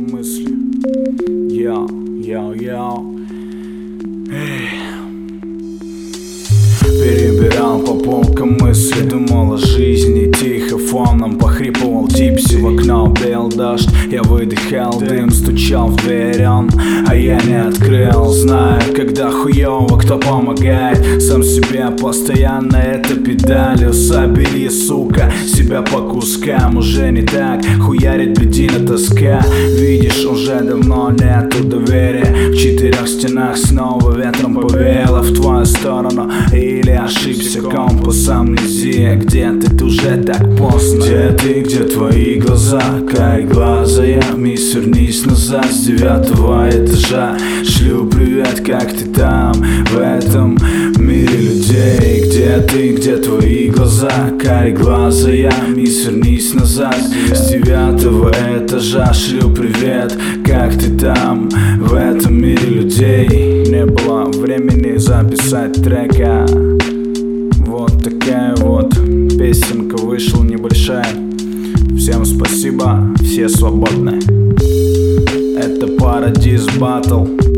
мысли. Перебирал по полкам мысли, думал о жизни. Тихо фоном похрипывал типси. В окно бил дождь, я выдыхал дым. Стучал в дверь он, а я не открыл. Знаю, когда хуёво, кто помогает. Сам себе постоянно это педалью. Собери, сука, себя по кускам. Уже не так, хуярит бедина тоска. Видишь, уже давно нету доверия. В четырех стенах снова ветром повеяло в твою сторону. Или ошибся компасом, амнезия. Где ты уже так поздно? Где ты, где твои глаза? Карие глаза, я вернись назад с 9-го этажа. Шлю привет, как ты там, в этом мире людей. Где ты, где твои глаза? Карие глаза, я вернись назад с 9-го этажа. Шлю привет, как ты там, в этом мире людей. Не было времени записать трека. Вот такая вот песенка вышла небольшая. Всем спасибо, все свободны. Это Paradise Battle.